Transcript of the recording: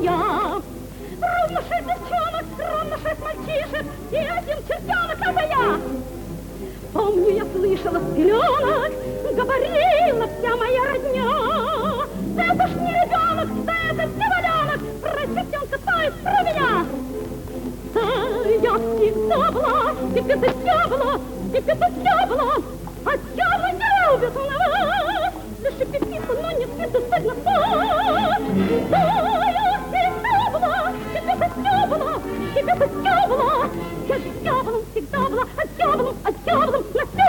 я. Ровно 6 девчонок, ровно 6 мальчишек, и 1 чертенок, это я. Помню, я слышала с пеленок, говорила вся моя родня. Да это ж не ребенок, да это дьяволенок, про чертенка, то есть про меня. Да я всегда была, ведь это дьявола, а дьявола не любит он вас. Лишь пипику, но не цвету, стыдно спать. Да я всегда была, ведь это дьявола, я с дьяволом всегда была, а дьяволом на все.